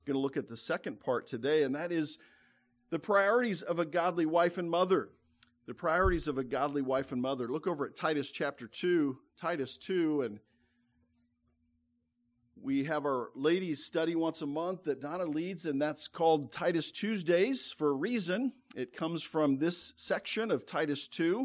going to look at the second part today, and that is the priorities of a godly wife and mother. The priorities of a godly wife and mother. Look over at Titus chapter 2, Titus 2, and we have our ladies' study once a month that Donna leads, and that's called Titus Tuesdays for a reason. It comes from this section of Titus 2,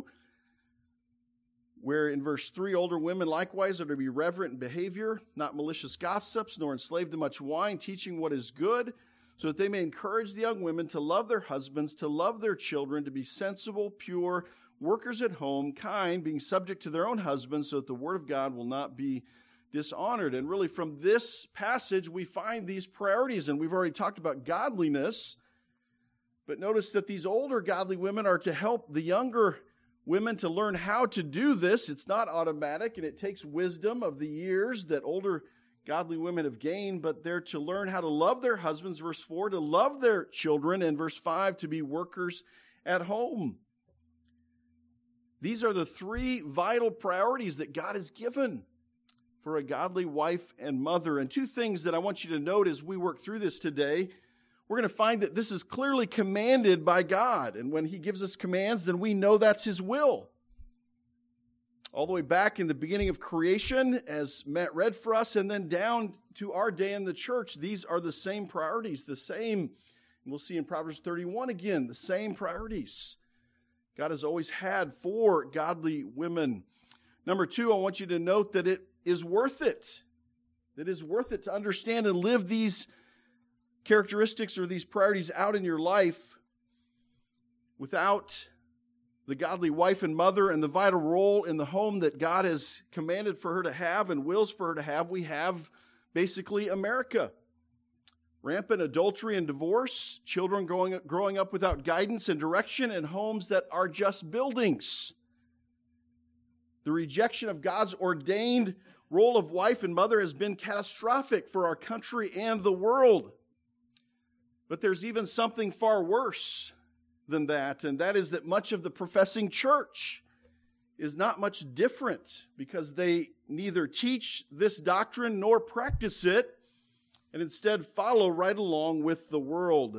where in verse 3, older women likewise are to be reverent in behavior, not malicious gossips, nor enslaved to much wine, teaching what is good, so that they may encourage the young women to love their husbands, to love their children, to be sensible, pure, workers at home, kind, being subject to their own husbands, so that the word of God will not be dishonored. And really from this passage, we find these priorities, and we've already talked about godliness, but notice that these older godly women are to help the younger women to learn how to do this. It's not automatic, and it takes wisdom of the years that older godly women have gained, but they're to learn how to love their husbands, verse 4, to love their children, and verse 5, to be workers at home. These are the three vital priorities that God has given for a godly wife and mother. And two things that I want you to note as we work through this today. We're going to find that this is clearly commanded by God. And when He gives us commands, then we know that's His will. All the way back in the beginning of creation, as Matt read for us, and then down to our day in the church, these are the same priorities, the same. We'll see in Proverbs 31 again, the same priorities God has always had for godly women. Number two, I want you to note that it is worth it. It is worth it to understand and live these characteristics or these priorities out in your life. Without the godly wife and mother and the vital role in the home that God has commanded for her to have and wills for her to have, we have basically America. Rampant adultery and divorce, children growing up without guidance and direction, and homes that are just buildings. The rejection of God's ordained role of wife and mother has been catastrophic for our country and the world. But there's even something far worse than that, and that is that much of the professing church is not much different because they neither teach this doctrine nor practice it, and instead follow right along with the world.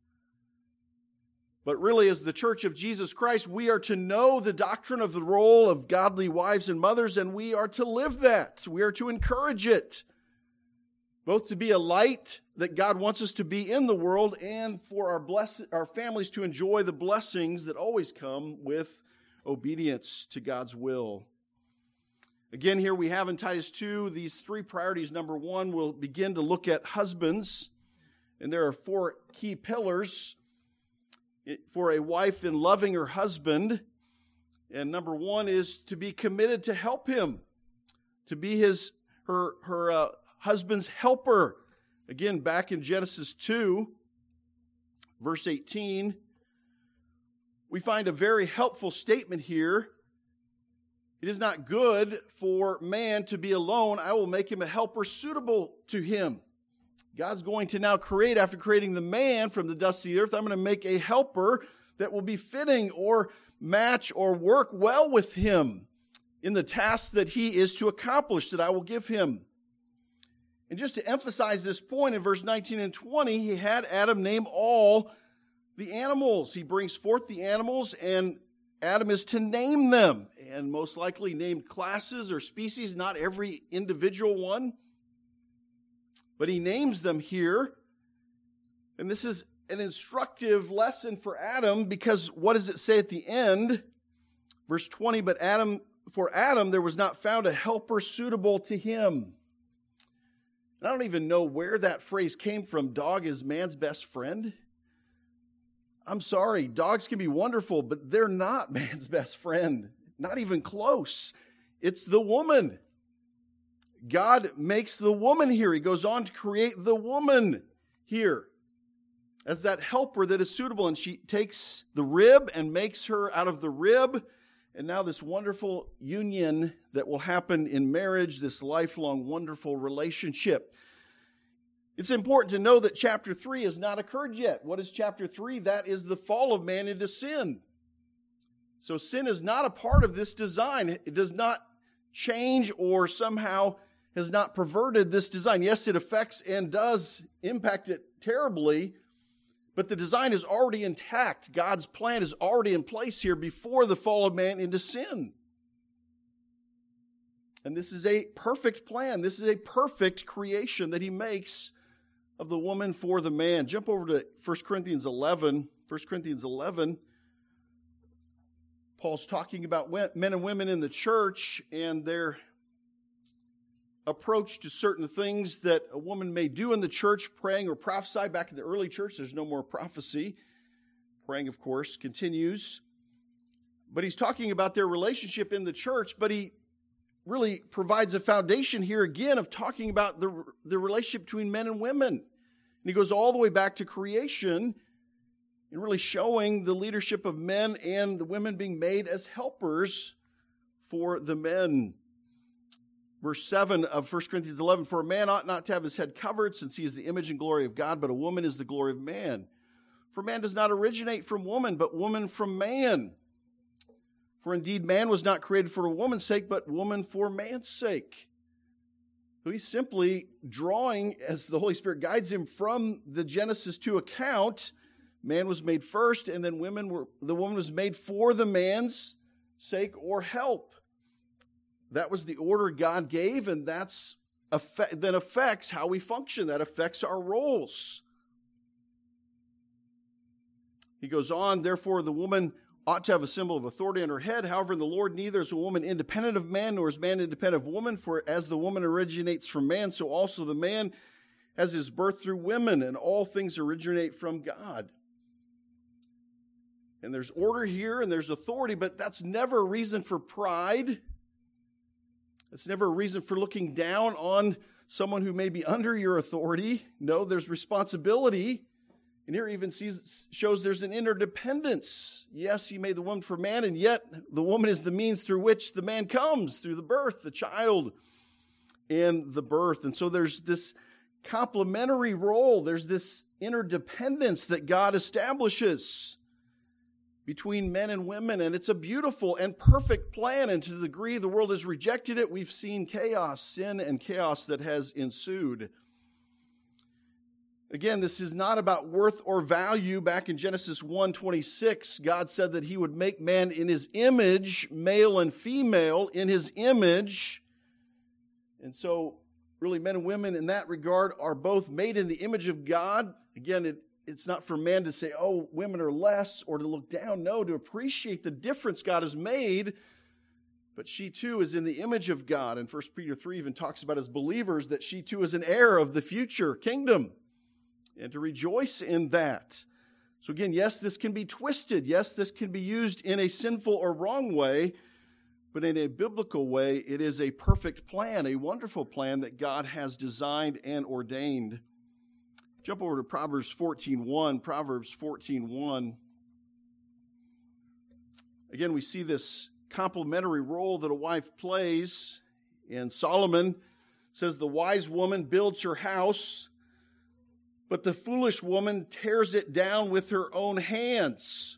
But really, as the Church of Jesus Christ, we are to know the doctrine of the role of godly wives and mothers, and we are to live that. We are to encourage it, both to be a light that God wants us to be in the world and for our families to enjoy the blessings that always come with obedience to God's will. Again, here we have in Titus 2 these three priorities. Number one, we'll begin to look at husbands, and there are four key pillars for a wife in loving her husband. And number one is to be committed to help him, to be her husband's helper. Again, back in Genesis 2, verse 18, we find a very helpful statement here. It is not good for man to be alone. I will make him a helper suitable to him. God's going to now create, after creating the man from the dust of the earth, I'm going to make a helper that will be fitting or match or work well with him in the task that he is to accomplish, that I will give him. And just to emphasize this point, in verse 19 and 20, he had Adam name all the animals. He brings forth the animals, and Adam is to name them, and most likely named classes or species, not every individual one. But he names them here, and this is an instructive lesson for Adam, because what does it say at the end? Verse 20, but for Adam there was not found a helper suitable to him. And I don't even know where that phrase came from. Dog is man's best friend. I'm sorry, dogs can be wonderful, but they're not man's best friend. Not even close. It's the woman. God makes the woman here. He goes on to create the woman here as that helper that is suitable. And she takes the rib and makes her out of the rib. And now this wonderful union that will happen in marriage, this lifelong wonderful relationship. It's important to know that chapter 3 has not occurred yet. What is chapter 3? That is the fall of man into sin. So sin is not a part of this design. It does not change or somehow has not perverted this design. Yes, it affects and does impact it terribly, but the design is already intact. God's plan is already in place here before the fall of man into sin. And this is a perfect plan. This is a perfect creation that he makes of the woman for the man. Jump over to 1 Corinthians 11. 1 Corinthians 11. Paul's talking about men and women in the church and their approach to certain things that a woman may do in the church, praying or prophesy. Back in the early church, there's no more prophecy. Praying, of course, continues. But he's talking about their relationship in the church, but he really provides a foundation here again of talking about the relationship between men and women. And he goes all the way back to creation and really showing the leadership of men and the women being made as helpers for the men. Verse 7 of 1 Corinthians 11, for a man ought not to have his head covered, since he is the image and glory of God, but a woman is the glory of man. For man does not originate from woman, but woman from man. For indeed man was not created for a woman's sake, but woman for man's sake. So he's simply drawing, as the Holy Spirit guides him, from the Genesis 2 account. Man was made first, and then the woman was made for the man's sake or help. That was the order God gave, and that affects how we function. That affects our roles. He goes on, therefore the woman ought to have a symbol of authority on her head. However, in the Lord neither is a woman independent of man, nor is man independent of woman. For as the woman originates from man, so also the man has his birth through women, and all things originate from God. And there's order here, and there's authority, but that's never a reason for pride. It's never a reason for looking down on someone who may be under your authority. No, there's responsibility. And here even shows there's an interdependence. Yes, he made the woman for man, and yet the woman is the means through which the man comes, through the birth, the child, and the birth. And so there's this complementary role. There's this interdependence that God establishes between men and women, and it's a beautiful and perfect plan. And to the degree the world has rejected it, we've seen chaos, sin and chaos that has ensued. Again, this is not about worth or value. Back in Genesis 1:26, God said that he would make man in his image, male and female, in his image. And so, really, men and women in that regard are both made in the image of God. Again, it's not for man to say, oh, women are less, or to look down. No, to appreciate the difference God has made. But she too is in the image of God. And 1 Peter 3 even talks about as believers that she too is an heir of the future kingdom. And to rejoice in that. So again, yes, this can be twisted. Yes, this can be used in a sinful or wrong way. But in a biblical way, it is a perfect plan, a wonderful plan that God has designed and ordained. Jump over to Proverbs 14:1. Proverbs 14:1. Again, we see this complementary role that a wife plays. And Solomon says, the wise woman builds her house, but the foolish woman tears it down with her own hands.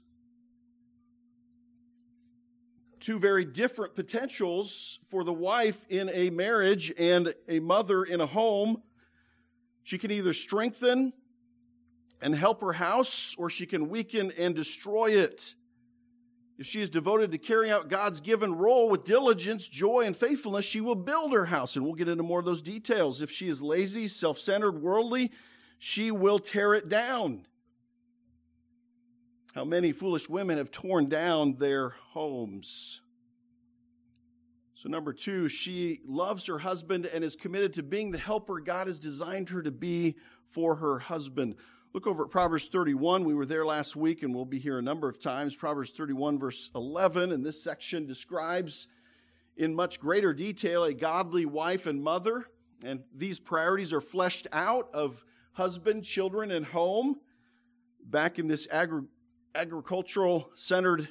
Two very different potentials for the wife in a marriage and a mother in a home. She can either strengthen and help her house, or she can weaken and destroy it. If she is devoted to carrying out God's given role with diligence, joy, and faithfulness, she will build her house. And we'll get into more of those details. If she is lazy, self-centered, worldly, she will tear it down. How many foolish women have torn down their homes? So number 2, she loves her husband and is committed to being the helper God has designed her to be for her husband. Look over at Proverbs 31. We were there last week, and we'll be here a number of times. Proverbs 31, verse 11, and this section describes in much greater detail a godly wife and mother. And these priorities are fleshed out of husband, children, and home back in this agricultural-centered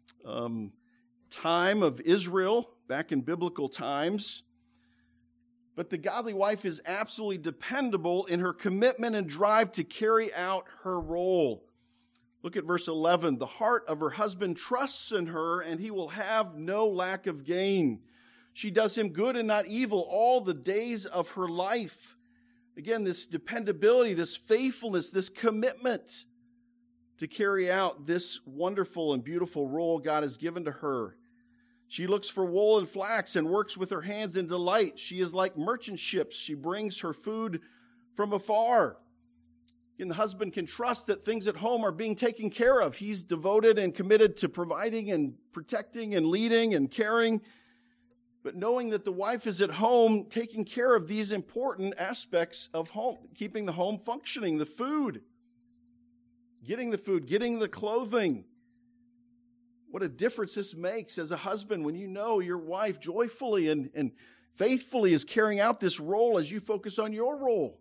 time of Israel, back in biblical times. But the godly wife is absolutely dependable in her commitment and drive to carry out her role. Look at verse 11. The heart of her husband trusts in her, and he will have no lack of gain. She does him good and not evil all the days of her life. Again, this dependability, this faithfulness, this commitment to carry out this wonderful and beautiful role God has given to her. She looks for wool and flax and works with her hands in delight. She is like merchant ships. She brings her food from afar. And the husband can trust that things at home are being taken care of. He's devoted and committed to providing and protecting and leading and caring. But knowing that the wife is at home taking care of these important aspects of home, keeping the home functioning, the food, getting the clothing. What a difference this makes as a husband when you know your wife joyfully and faithfully is carrying out this role as you focus on your role.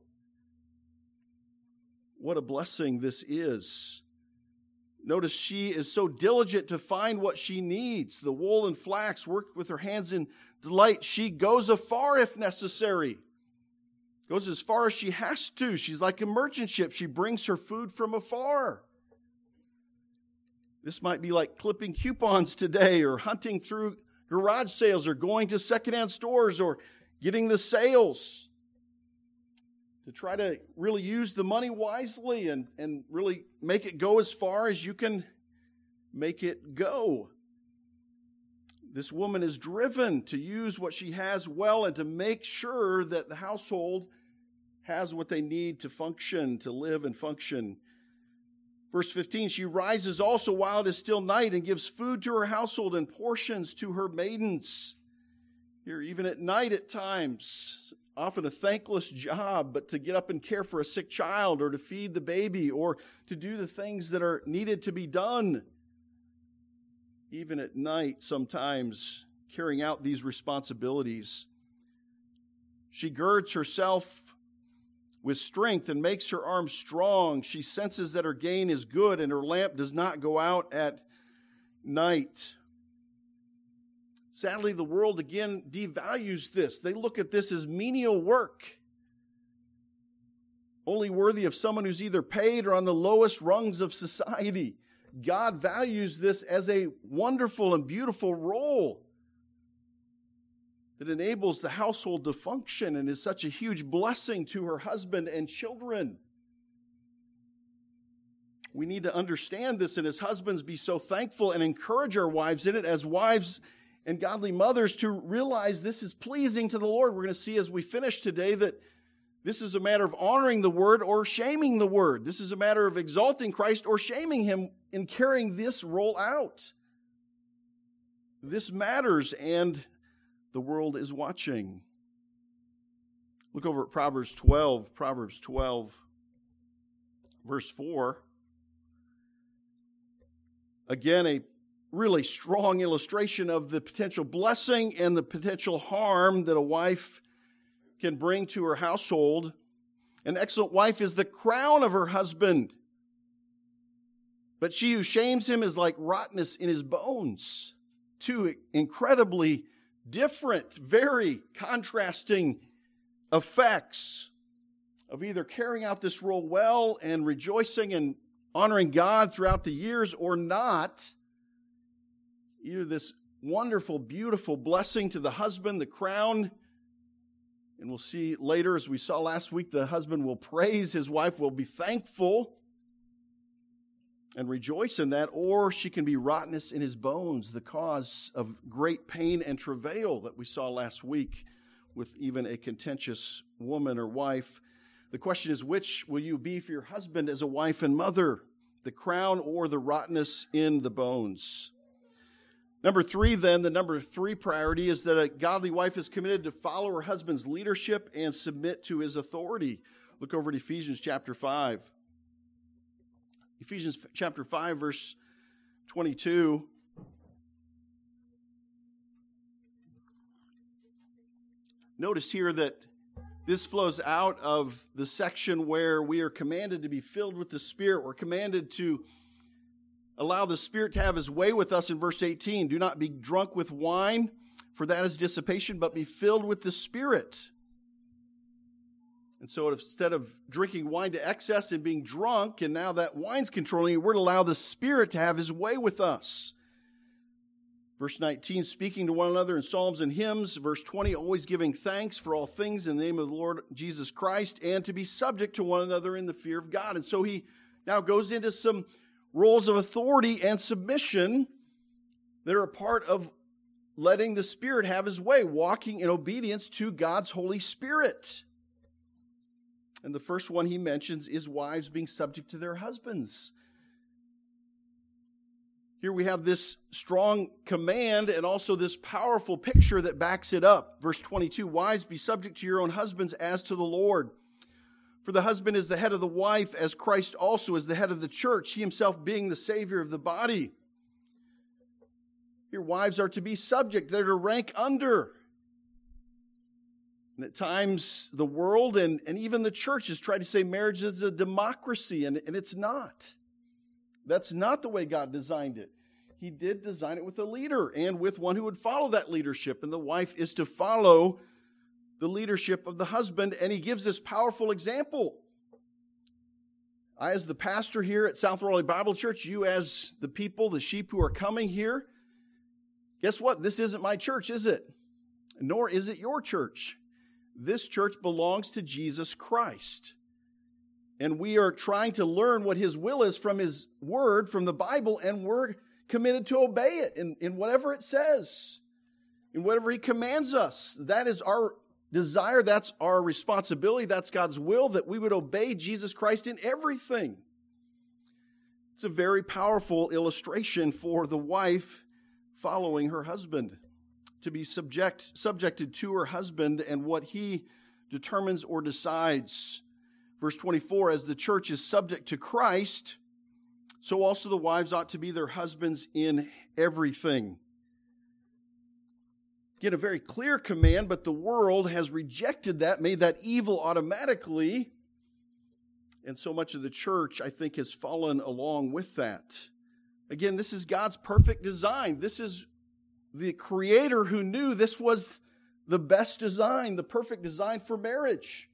What a blessing this is. Notice she is so diligent to find what she needs. The wool and flax, work with her hands in delight. She goes afar if necessary. Goes as far as she has to. She's like a merchant ship. She brings her food from afar. This might be like clipping coupons today, or hunting through garage sales, or going to secondhand stores, or getting the sales to try to really use the money wisely and really make it go as far as you can make it go. This woman is driven to use what she has well and to make sure that the household has what they need to function, to live and function. Verse 15, she rises also while it is still night and gives food to her household and portions to her maidens. Here, even at night at times, often a thankless job, but to get up and care for a sick child, or to feed the baby, or to do the things that are needed to be done. Even at night, sometimes carrying out these responsibilities. She girds herself with strength and makes her arms strong. She senses that her gain is good and her lamp does not go out at night. Sadly, the world again devalues this. They look at this as menial work, only worthy of someone who's either paid or on the lowest rungs of society. God values this as a wonderful and beautiful role that enables the household to function and is such a huge blessing to her husband and children. We need to understand this, and as husbands be so thankful and encourage our wives in it, as wives and godly mothers to realize this is pleasing to the Lord. We're going to see as we finish today that this is a matter of honoring the Word or shaming the Word. This is a matter of exalting Christ or shaming Him in carrying this role out. This matters, and the world is watching. Look over at Proverbs 12, verse 4. Again, a really strong illustration of the potential blessing and the potential harm that a wife can bring to her household. An excellent wife is the crown of her husband, but she who shames him is like rottenness in his bones. Two incredibly different, very contrasting effects of either carrying out this role well and rejoicing and honoring God throughout the years, or not. Either this wonderful, beautiful blessing to the husband, the crown, and we'll see later, as we saw last week, the husband will praise his wife, will be thankful and rejoice in that, or she can be rottenness in his bones, the cause of great pain and travail that we saw last week with even a contentious woman or wife. The question is, which will you be for your husband as a wife and mother, the crown or the rottenness in the bones? Number three, then, the number three priority is that a godly wife is committed to follow her husband's leadership and submit to his authority. Look over at Ephesians chapter 5. Ephesians chapter 5, verse 22. Notice here that this flows out of the section where we are commanded to be filled with the Spirit. We're commanded to allow the Spirit to have His way with us in verse 18. Do not be drunk with wine, for that is dissipation, but be filled with the Spirit. And so instead of drinking wine to excess and being drunk, and now that wine's controlling you, we're to allow the Spirit to have His way with us. Verse 19, speaking to one another in psalms and hymns. Verse 20, always giving thanks for all things in the name of the Lord Jesus Christ, and to be subject to one another in the fear of God. And so he now goes into some roles of authority and submission that are a part of letting the Spirit have his way, walking in obedience to God's Holy Spirit. And the first one he mentions is wives being subject to their husbands. Here we have this strong command and also this powerful picture that backs it up. Verse 22, wives, be subject to your own husbands as to the Lord. For the husband is the head of the wife, as Christ also is the head of the church, he himself being the Savior of the body. Your wives are to be subject, they're to rank under. And at times the world and even the church has tried to say marriage is a democracy, and it's not. That's not the way God designed it. He did design it with a leader and with one who would follow that leadership. And the wife is to follow the leadership of the husband. And he gives this powerful example. I, as the pastor here at South Raleigh Bible Church, you as the people, the sheep who are coming here, guess what? This isn't my church, is it? Nor is it your church. This church belongs to Jesus Christ. And we are trying to learn what his will is from his word, from the Bible, and we're committed to obey it in whatever it says, in whatever he commands us. That is our desire, that's our responsibility, that's God's will, that we would obey Jesus Christ in everything. It's a very powerful illustration for the wife following her husband, to be subjected to her husband and what he determines or decides. Verse 24, as the church is subject to Christ, so also the wives ought to be their husbands in everything. Again, a very clear command, but the world has rejected that, made that evil automatically. And so much of the church, I think, has fallen along with that. Again, this is God's perfect design. This is the Creator who knew this was the best design, the perfect design for marriage,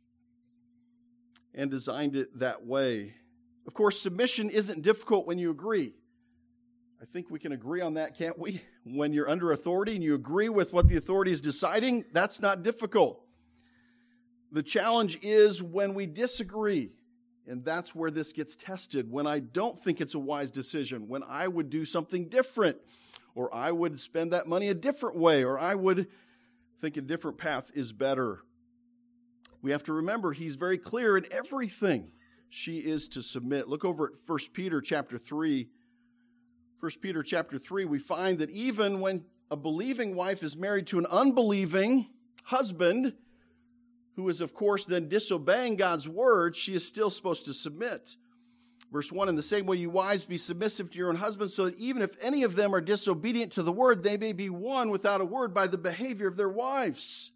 and designed it that way. Of course, submission isn't difficult when you agree. I think we can agree on that, can't we? When you're under authority and you agree with what the authority is deciding, that's not difficult. The challenge is when we disagree, and that's where this gets tested. When I don't think it's a wise decision, when I would do something different, or I would spend that money a different way, or I would think a different path is better. We have to remember he's very clear in everything. She is to submit. Look over at 1 Peter chapter 3. 1 Peter chapter 3, we find that even when a believing wife is married to an unbelieving husband, who is, of course, then disobeying God's word, she is still supposed to submit. Verse 1, in the same way, you wives, be submissive to your own husbands, so that even if any of them are disobedient to the word, they may be won without a word by the behavior of their wives.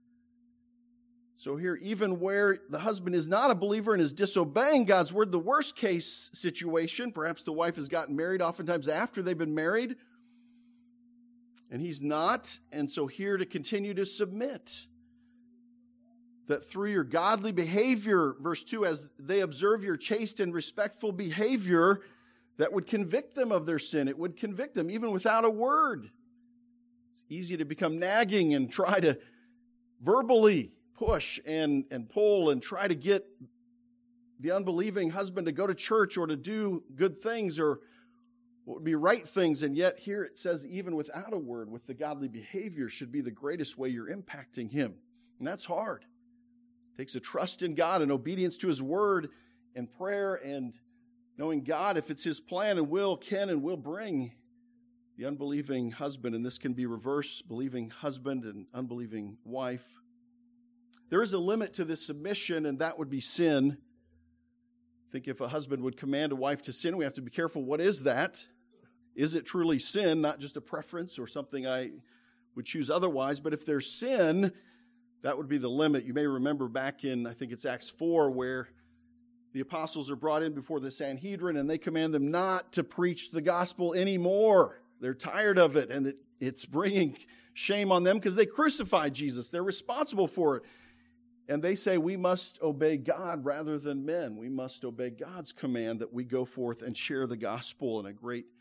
So here, even where the husband is not a believer and is disobeying God's word, the worst case situation, perhaps the wife has gotten married oftentimes after they've been married, and he's not, and so here to continue to submit. That through your godly behavior, verse 2, as they observe your chaste and respectful behavior, that would convict them of their sin. It would convict them even without a word. It's easy to become nagging and try to verbally push and pull and try to get the unbelieving husband to go to church or to do good things or what would be right things. And yet here it says even without a word, with the godly behavior should be the greatest way you're impacting him. And that's hard. It takes a trust in God and obedience to his word and prayer and knowing God, if it's his plan and will, can and will bring the unbelieving husband. And this can be reverse, believing husband and unbelieving wife. There is a limit to this submission, and that would be sin. I think if a husband would command a wife to sin, we have to be careful. What is that? Is it truly sin, not just a preference or something I would choose otherwise? But if there's sin, that would be the limit. You may remember back in, I think it's Acts 4, where the apostles are brought in before the Sanhedrin, and they command them not to preach the gospel anymore. They're tired of it, and it's bringing shame on them because they crucified Jesus. They're responsible for it. And they say we must obey God rather than men. We must obey God's command that we go forth and share the gospel. And a great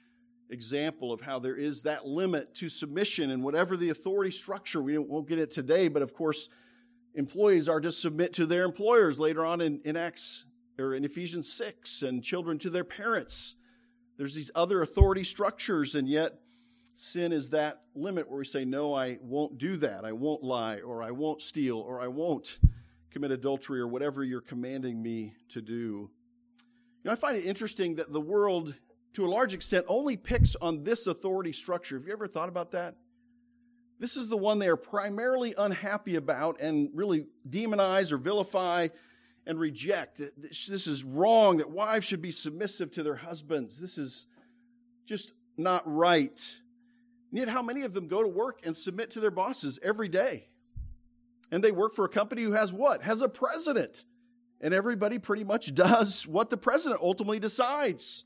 example of how there is that limit to submission and whatever the authority structure. We won't get it today, but of course, employees are to submit to their employers later on in Acts or in Ephesians 6, and children to their parents. There's these other authority structures, and yet sin is that limit where we say, no, I won't do that. I won't lie, or I won't steal, or I won't commit adultery, or whatever you're commanding me to do. I find it interesting that the world, to a large extent, only picks on this authority structure. Have you ever thought about that? This is the one they are primarily unhappy about and really demonize or vilify and reject. This is wrong, that wives should be submissive to their husbands. This is just not right. And yet how many of them go to work and submit to their bosses every day? And they work for a company who has what? Has a president. And everybody pretty much does what the president ultimately decides.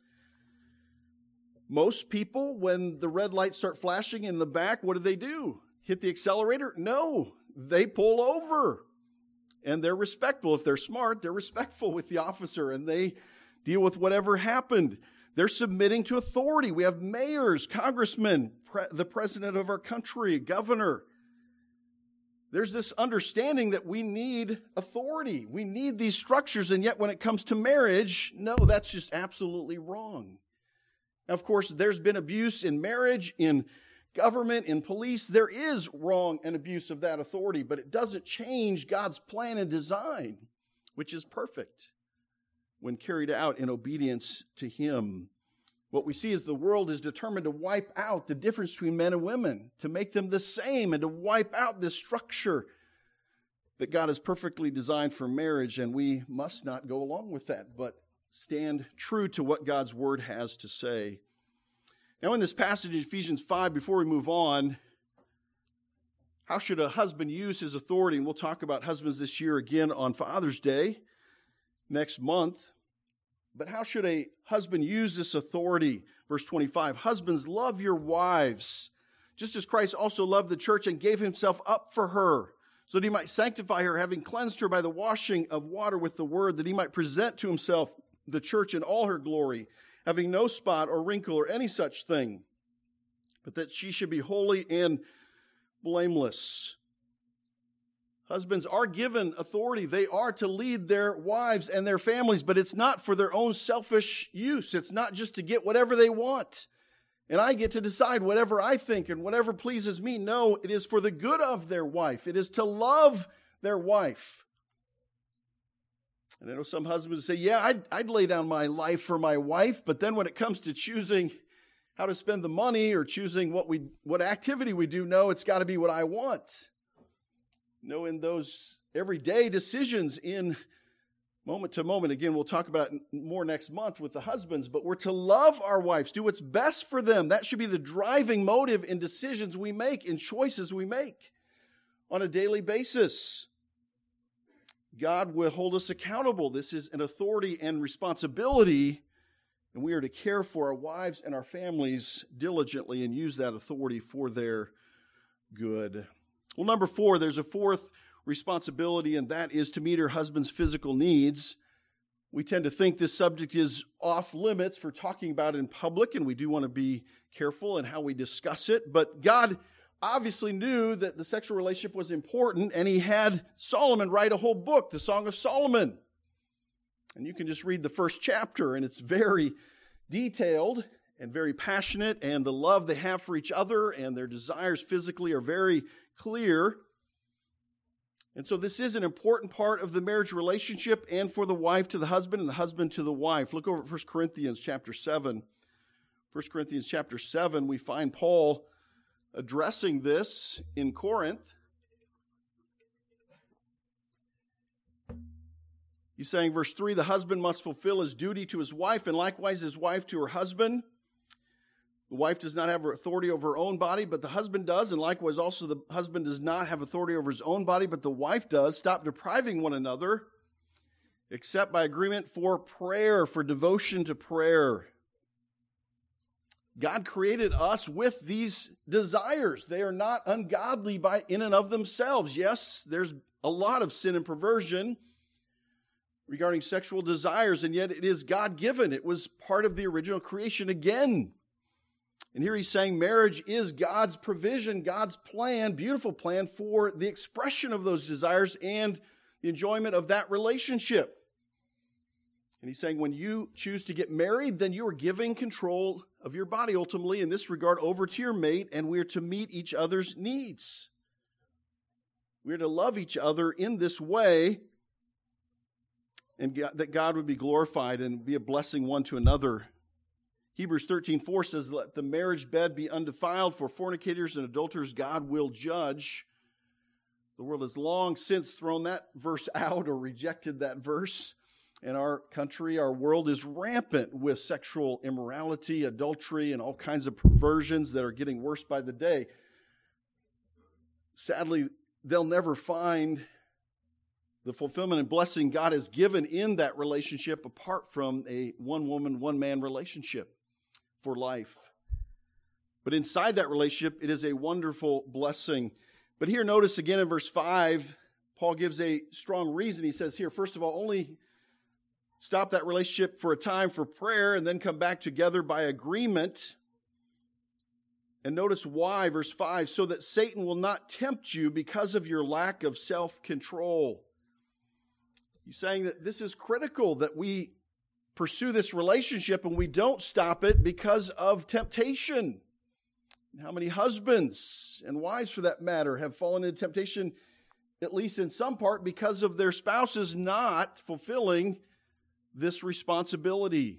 Most people, when the red lights start flashing in the back, what do? Hit the accelerator? No, they pull over. And they're respectful. If they're smart, they're respectful with the officer, and they deal with whatever happened. They're submitting to authority. We have mayors, congressmen, the president of our country, governor. There's this understanding that we need authority. We need these structures, and yet when it comes to marriage, no, that's just absolutely wrong. Now, of course, there's been abuse in marriage, in government, in police. There is wrong and abuse of that authority, but it doesn't change God's plan and design, which is perfect when carried out in obedience to Him. What we see is the world is determined to wipe out the difference between men and women, to make them the same, and to wipe out this structure that God has perfectly designed for marriage, and we must not go along with that, but stand true to what God's Word has to say. Now, in this passage in Ephesians 5, before we move on, how should a husband use his authority? And we'll talk about husbands this year again on Father's Day next month. But how should a husband use this authority? Verse 25, husbands, love your wives, just as Christ also loved the church and gave himself up for her, so that he might sanctify her, having cleansed her by the washing of water with the word, that he might present to himself the church in all her glory, having no spot or wrinkle or any such thing, but that she should be holy and blameless. Husbands are given authority. They are to lead their wives and their families, but it's not for their own selfish use. It's not just to get whatever they want, and I get to decide whatever I think and whatever pleases me. No, it is for the good of their wife. It is to love their wife. And I know some husbands say, yeah, I'd lay down my life for my wife, but then when it comes to choosing how to spend the money or choosing what activity we do, no, it's got to be what I want. No, in those everyday decisions in moment to moment. Again, we'll talk about it more next month with the husbands, but we're to love our wives, do what's best for them. That should be the driving motive in decisions we make, in choices we make on a daily basis. God will hold us accountable. This is an authority and responsibility, and we are to care for our wives and our families diligently and use that authority for their good. Well, number 4, there's a fourth responsibility, and that is to meet her husband's physical needs. We tend to think this subject is off limits for talking about in public, and we do want to be careful in how we discuss it. But God obviously knew that the sexual relationship was important, and he had Solomon write a whole book, the Song of Solomon. And you can just read the first chapter, and it's very detailed and very passionate, and the love they have for each other and their desires physically are very clear. And so this is an important part of the marriage relationship, and for the wife to the husband and the husband to the wife. Look over at 1 Corinthians chapter 7. 1 Corinthians chapter 7, we find Paul addressing this in Corinth. He's saying, verse 3, the husband must fulfill his duty to his wife, and likewise his wife to her husband. The wife does not have authority over her own body, but the husband does, and likewise also the husband does not have authority over his own body, but the wife does. Stop depriving one another, except by agreement for prayer, for devotion to prayer. God created us with these desires. They are not ungodly in and of themselves. Yes, there's a lot of sin and perversion regarding sexual desires, and yet it is God-given. It was part of the original creation again. And here he's saying marriage is God's provision, God's plan, beautiful plan for the expression of those desires and the enjoyment of that relationship. And he's saying when you choose to get married, then you are giving control of your body ultimately in this regard over to your mate, and we are to meet each other's needs. We are to love each other in this way, and that God would be glorified and be a blessing one to another. Hebrews 13:4 says, let the marriage bed be undefiled, for fornicators and adulterers God will judge. The world has long since thrown that verse out or rejected that verse. In our country, our world is rampant with sexual immorality, adultery, and all kinds of perversions that are getting worse by the day. Sadly, they'll never find the fulfillment and blessing God has given in that relationship apart from a one-woman, one-man relationship for life. But inside that relationship, it is a wonderful blessing. But here, notice again in verse 5, Paul gives a strong reason. He says here, first of all, only stop that relationship for a time for prayer and then come back together by agreement. And notice why, verse 5, so that Satan will not tempt you because of your lack of self-control. He's saying that this is critical, that we pursue this relationship and we don't stop it because of temptation. How many husbands and wives, for that matter, have fallen into temptation, at least in some part, because of their spouses not fulfilling this responsibility?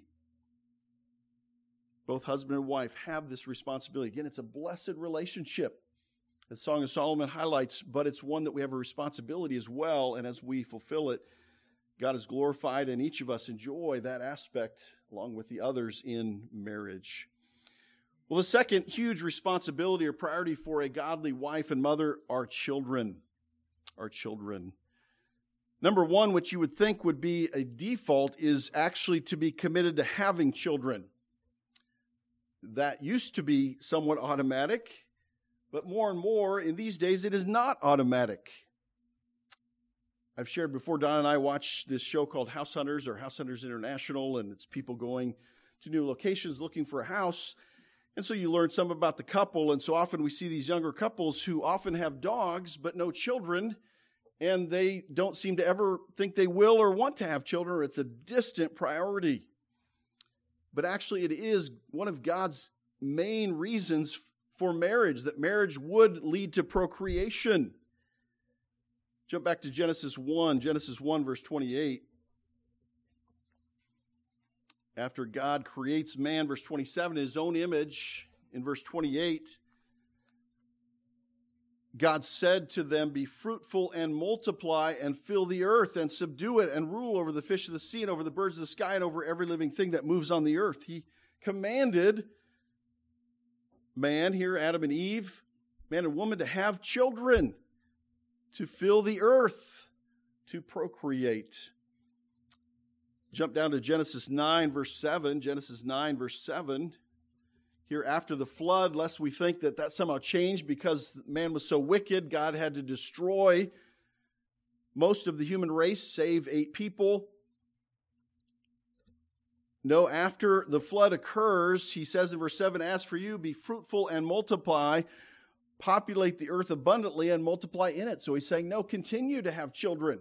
Both husband and wife have this responsibility. Again, it's a blessed relationship. The Song of Solomon highlights, but it's one that we have a responsibility as well, and as we fulfill it, God is glorified, and each of us enjoy that aspect along with the others in marriage. Well, the second huge responsibility or priority for a godly wife and mother are children. Our children. Number one, which you would think would be a default, is actually to be committed to having children. That used to be somewhat automatic, but more and more in these days it is not automatic. I've shared before, Don and I watch this show called House Hunters or House Hunters International, and it's people going to new locations looking for a house. And so you learn some about the couple, and so often we see these younger couples who often have dogs but no children, and they don't seem to ever think they will or want to have children, or it's a distant priority. But actually it is one of God's main reasons for marriage, that marriage would lead to procreation. Jump back to Genesis 1 verse 28. After God creates man, verse 27, in his own image, in verse 28, God said to them, be fruitful and multiply and fill the earth and subdue it and rule over the fish of the sea and over the birds of the sky and over every living thing that moves on the earth. He commanded man, here Adam and Eve, man and woman, to have children, to fill the earth, to procreate. Jump down to Genesis 9, verse 7. Genesis 9, verse 7. Here, after the flood, lest we think that somehow changed because man was so wicked, God had to destroy most of the human race, save 8 people. No, after the flood occurs, he says in verse 7, as for you, be fruitful and multiply, populate the earth abundantly and multiply in it. So he's saying, no, continue to have children.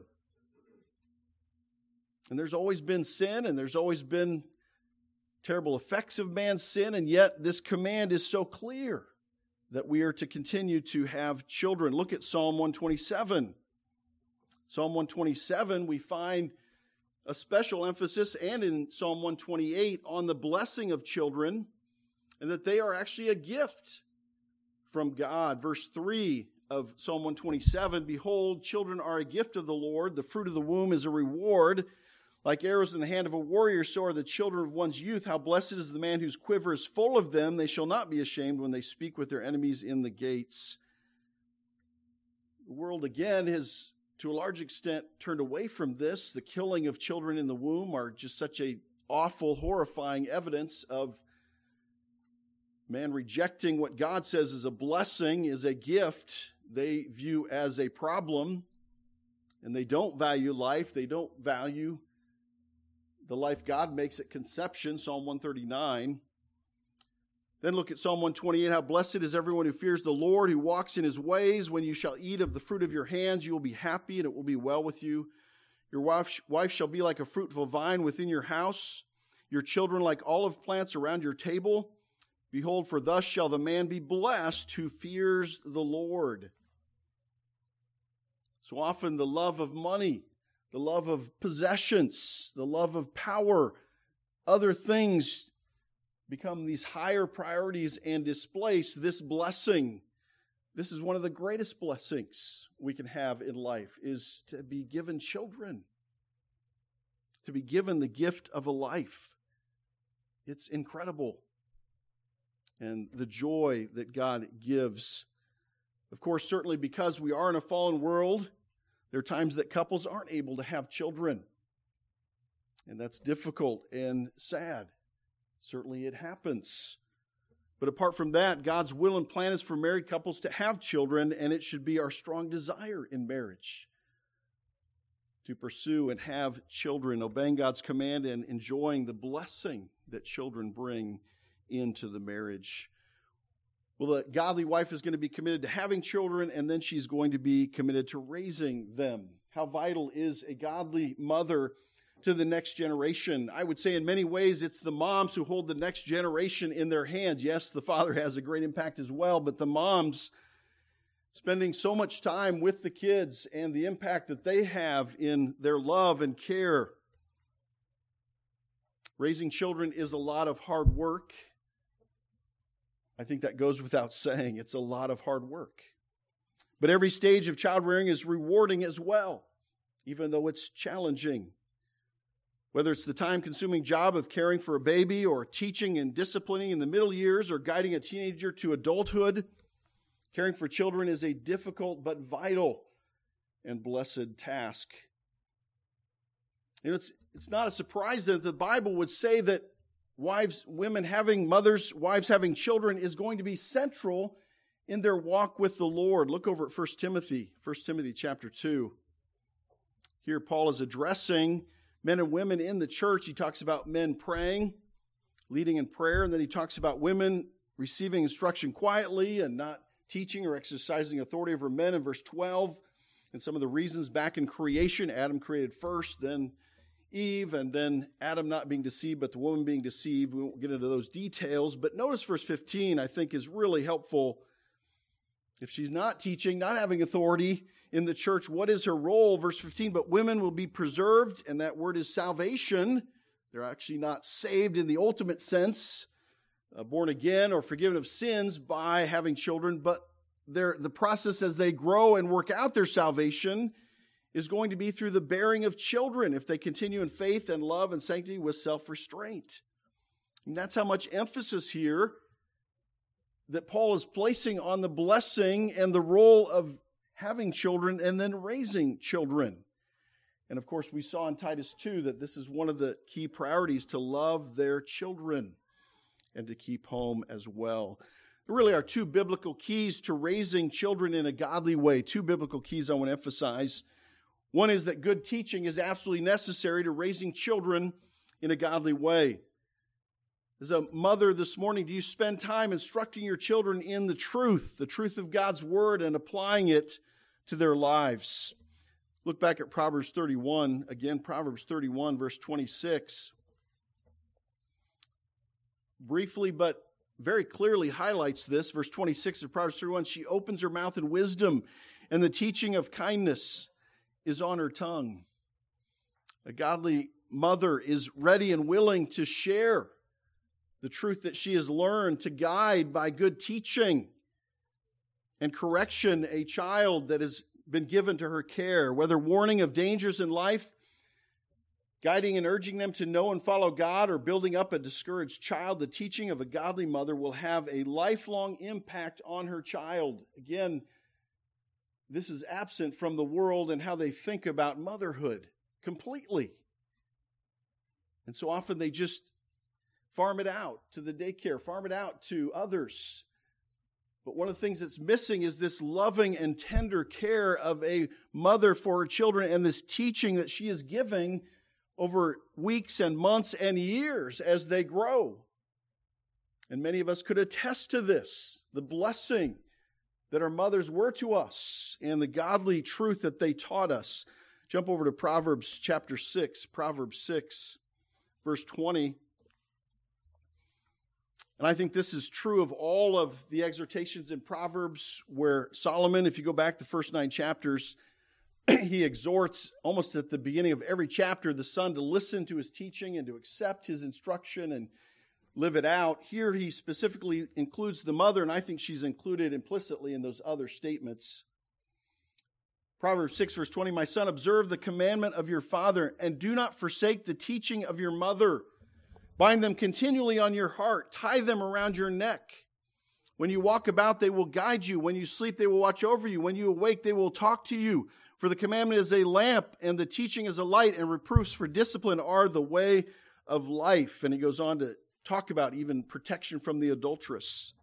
And there's always been sin, and there's always been terrible effects of man's sin, and yet this command is so clear that we are to continue to have children. Look at Psalm 127. Psalm 127, we find a special emphasis, and in Psalm 128, on the blessing of children, and that they are actually a gift from God. Verse 3 of Psalm 127, behold, children are a gift of the Lord. The fruit of the womb is a reward. Like arrows in the hand of a warrior, so are the children of one's youth. How blessed is the man whose quiver is full of them. They shall not be ashamed when they speak with their enemies in the gates. The world, again, has, to a large extent, turned away from this. The killing of children in the womb are just such a awful, horrifying evidence of man rejecting what God says is a blessing, is a gift, they view as a problem. And they don't value life. They don't value the life God makes at conception, Psalm 139. Then look at Psalm 128. How blessed is everyone who fears the Lord, who walks in his ways. When you shall eat of the fruit of your hands, you will be happy, and it will be well with you. Your wife shall be like a fruitful vine within your house, your children like olive plants around your table. Behold, for thus shall the man be blessed who fears the Lord. So often the love of money, the love of possessions, the love of power, other things become these higher priorities and displace this blessing. This is one of the greatest blessings we can have in life, is to be given children, to be given the gift of a life. It's incredible. And the joy that God gives. Of course, certainly because we are in a fallen world, there are times that couples aren't able to have children. And that's difficult and sad. Certainly it happens. But apart from that, God's will and plan is for married couples to have children, and it should be our strong desire in marriage to pursue and have children, obeying God's command and enjoying the blessing that children bring into the marriage. Well, the godly wife is going to be committed to having children, and then she's going to be committed to raising them. How vital is a godly mother to the next generation? I would say in many ways it's the moms who hold the next generation in their hands. Yes, the father has a great impact as well, but the moms spending so much time with the kids and the impact that they have in their love and care. Raising children is a lot of hard work. I think that goes without saying. It's a lot of hard work. But every stage of child rearing is rewarding as well, even though it's challenging. Whether it's the time-consuming job of caring for a baby or teaching and disciplining in the middle years or guiding a teenager to adulthood, caring for children is a difficult but vital and blessed task. You know, it's not a surprise that the Bible would say that wives having children is going to be central in their walk with the Lord. Look over at 1 Timothy chapter 2. Here Paul is addressing men and women in the church. He talks about men praying, leading in prayer, and then he talks about women receiving instruction quietly and not teaching or exercising authority over men in verse 12. And some of the reasons back in creation, Adam created first, then Eve, and then Adam not being deceived, but the woman being deceived. We won't get into those details, but notice verse 15, I think, is really helpful. If she's not teaching, not having authority in the church, what is her role? Verse 15, but women will be preserved, and that word is salvation. They're actually not saved in the ultimate sense, born again or forgiven of sins by having children, but the process as they grow and work out their salvation is going to be through the bearing of children if they continue in faith and love and sanctity with self-restraint. And that's how much emphasis here that Paul is placing on the blessing and the role of having children and then raising children. And of course, we saw in Titus 2 that this is one of the key priorities, to love their children and to keep home as well. There really are two biblical keys to raising children in a godly way. Two biblical keys I want to emphasize. One is that good teaching is absolutely necessary to raising children in a godly way. As a mother this morning, do you spend time instructing your children in the truth of God's word, and applying it to their lives? Look back at Proverbs 31. Again, Proverbs 31, verse 26. Briefly, but very clearly highlights this. Verse 26 of Proverbs 31, she opens her mouth in wisdom, and the teaching of kindness is on her tongue. A godly mother is ready and willing to share the truth that she has learned, to guide by good teaching and correction a child that has been given to her care, whether warning of dangers in life, guiding and urging them to know and follow God, or building up a discouraged child. The teaching of a godly mother will have a lifelong impact on her child. Again, this is absent from the world and how they think about motherhood completely. And so often they just farm it out to the daycare, farm it out to others. But one of the things that's missing is this loving and tender care of a mother for her children, and this teaching that she is giving over weeks and months and years as they grow. And many of us could attest to this, the blessing that our mothers were to us and the godly truth that they taught us. Jump over to Proverbs chapter 6, Proverbs 6, verse 20. And I think this is true of all of the exhortations in Proverbs where Solomon, if you go back the first 9 chapters, he exhorts almost at the beginning of every chapter the son to listen to his teaching and to accept his instruction and live it out. Here he specifically includes the mother, and I think she's included implicitly in those other statements. Proverbs 6, verse 20, my son, observe the commandment of your father, and do not forsake the teaching of your mother. Bind them continually on your heart. Tie them around your neck. When you walk about, they will guide you. When you sleep, they will watch over you. When you awake, they will talk to you. For the commandment is a lamp, and the teaching is a light, and reproofs for discipline are the way of life. And he goes on to talk about even protection from the adulteress.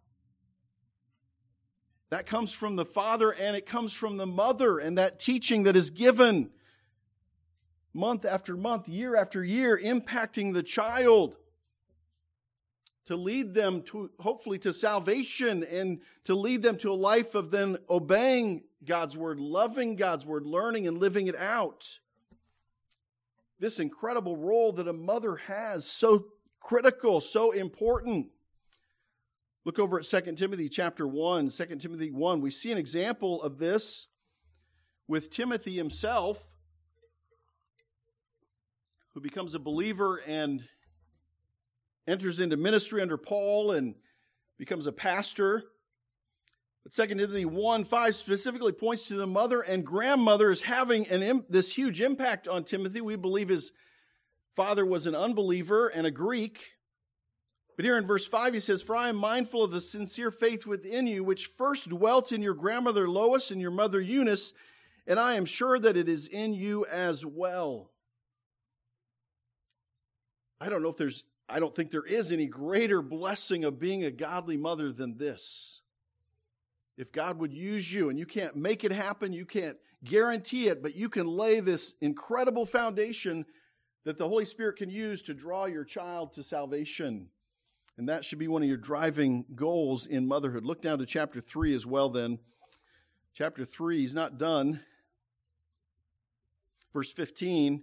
That comes from the father and it comes from the mother, and that teaching that is given month after month, year after year, impacting the child to lead them to hopefully to salvation and to lead them to a life of then obeying God's word, loving God's word, learning and living it out. This incredible role that a mother has, so critical, so important. Look over at 2 Timothy chapter 1, 2 Timothy 1. We see an example of this with Timothy himself, who becomes a believer and enters into ministry under Paul and becomes a pastor. But 2 Timothy 1:5 specifically points to the mother and grandmother as having this huge impact on Timothy. We believe his father was an unbeliever and a Greek. But here in verse 5 he says, for I am mindful of the sincere faith within you, which first dwelt in your grandmother Lois and your mother Eunice, and I am sure that it is in you as well. I don't think there is any greater blessing of being a godly mother than this. If God would use you, and you can't make it happen, you can't guarantee it, but you can lay this incredible foundation that the Holy Spirit can use to draw your child to salvation. And that should be one of your driving goals in motherhood. Look down to chapter 3 as well then. Chapter 3, he's not done. Verse 15.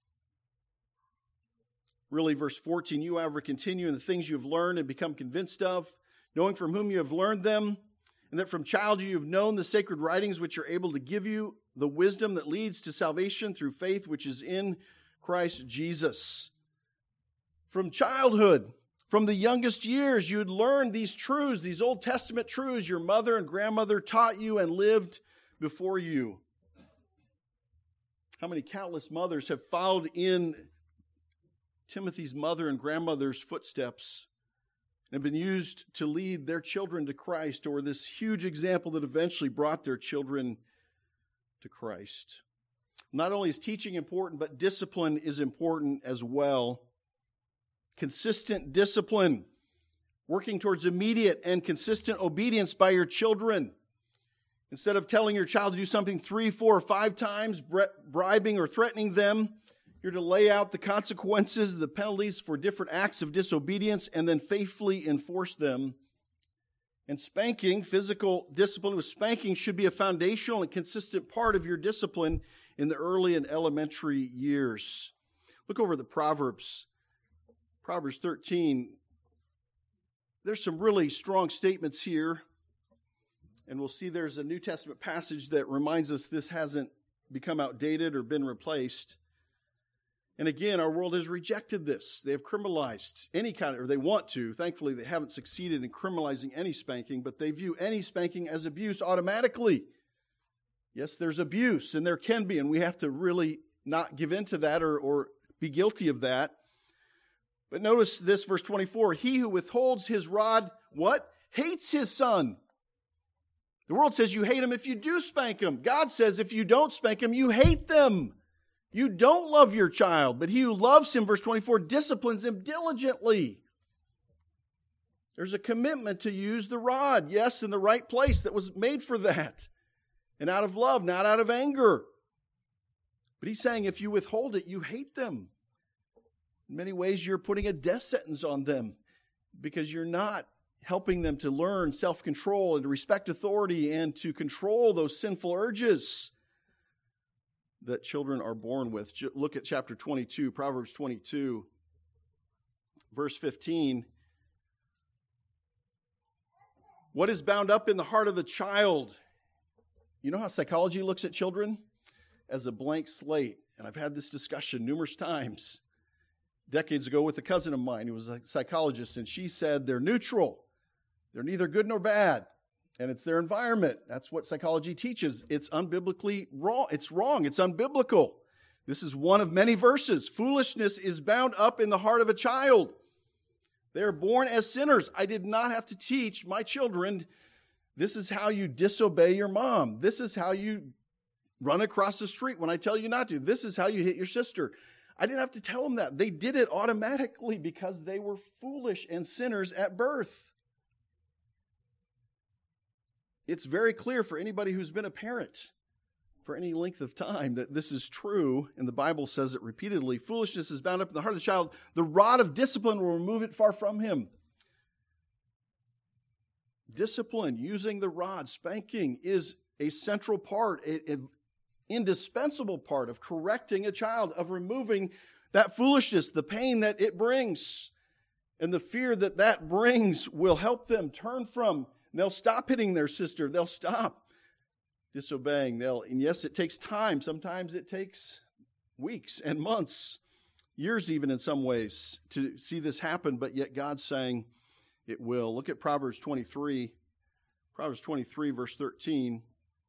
Really, verse 14, you, however, continue in the things you have learned and become convinced of, knowing from whom you have learned them, and that from childhood you have known the sacred writings which are able to give you the wisdom that leads to salvation through faith which is in Christ Jesus. From childhood, from the youngest years, you had learned these truths, these Old Testament truths your mother and grandmother taught you and lived before you. How many countless mothers have followed in Timothy's mother and grandmother's footsteps and have been used to lead their children to Christ, or this huge example that eventually brought their children to Christ. Not only is teaching important, but discipline is important as well. Consistent discipline, working towards immediate and consistent obedience by your children. Instead of telling your child to do something 3, 4, or 5 times, bribing or threatening them, you're to lay out the consequences, the penalties for different acts of disobedience, and then faithfully enforce them. And spanking, physical discipline with spanking, should be a foundational and consistent part of your discipline in the early and elementary years. Look over the Proverbs. Proverbs 13. There's some really strong statements here. And we'll see there's a New Testament passage that reminds us this hasn't become outdated or been replaced. And again, our world has rejected this. They have criminalized any kind of, or they want to. Thankfully, they haven't succeeded in criminalizing any spanking, but they view any spanking as abuse automatically. Yes, there's abuse, and there can be, and we have to really not give in to that or be guilty of that. But notice this, verse 24. He who withholds his rod, what? Hates his son. The world says you hate him if you do spank him. God says if you don't spank him, you hate them. You don't love your child, but he who loves him, verse 24, disciplines him diligently. There's a commitment to use the rod, yes, in the right place that was made for that. And out of love, not out of anger. But he's saying if you withhold it, you hate them. In many ways, you're putting a death sentence on them. because you're not helping them to learn self-control and to respect authority and to control those sinful urges that children are born with. Look at chapter 22, Proverbs 22, verse 15. What is bound up in the heart of a child? You know how psychology looks at children? As a blank slate. And I've had this discussion numerous times. Decades ago with a cousin of mine who was a psychologist, and she said they're neutral. They're neither good nor bad. And it's their environment. That's what psychology teaches. It's unbiblically wrong. It's wrong. It's unbiblical. This is one of many verses. Foolishness is bound up in the heart of a child. They are born as sinners. I did not have to teach my children, this is how you disobey your mom. This is how you run across the street when I tell you not to. This is how you hit your sister. I didn't have to tell them that. They did it automatically because they were foolish and sinners at birth. It's very clear for anybody who's been a parent for any length of time that this is true, and the Bible says it repeatedly. Foolishness is bound up in the heart of the child. The rod of discipline will remove it far from him. Discipline, using the rod, spanking, is a central part, an indispensable part of correcting a child, of removing that foolishness, the pain that it brings, and the fear that that brings will help them turn from. They'll stop hitting their sister. They'll stop disobeying. And yes, it takes time. Sometimes it takes weeks and months, years even in some ways, to see this happen, but yet God's saying it will. Look at Proverbs 23. Proverbs 23, verse 13.